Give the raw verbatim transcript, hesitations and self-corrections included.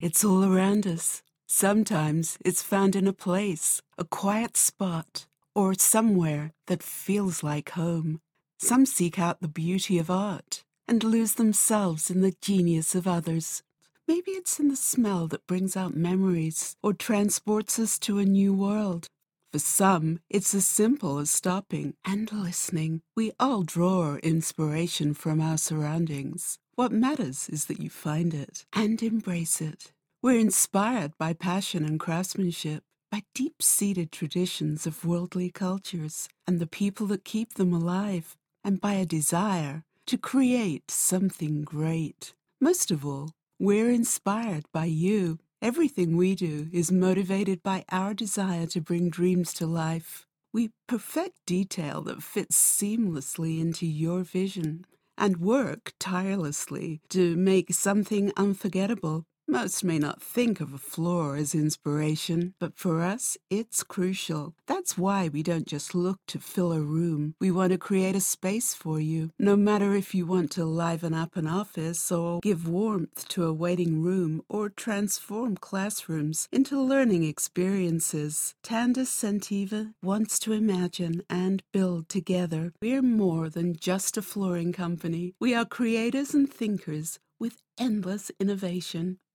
It's all around us. Sometimes it's found in a place, a quiet spot, or somewhere that feels like home. Some seek out the beauty of art and lose themselves in the genius of others. Maybe it's in the smell that brings out memories or transports us to a new world. For some, it's as simple as stopping and listening. We all draw our inspiration from our surroundings. What matters is that you find it and embrace it. We're inspired by passion and craftsmanship, by deep-seated traditions of worldly cultures and the people that keep them alive, and by a desire to create something great. Most of all, we're inspired by you. Everything we do is motivated by our desire to bring dreams to life. We perfect detail that fits seamlessly into your vision and work tirelessly to make something unforgettable. Most may not think of a flaw as inspiration, but for us, it's crucial. That's why we don't just look to fill a room. We want to create a space for you. No matter if you want to liven up an office or give warmth to a waiting room or transform classrooms into learning experiences, Tanda Sentiva wants to imagine and build together. We're more than just a flooring company. We are creators and thinkers with endless innovation.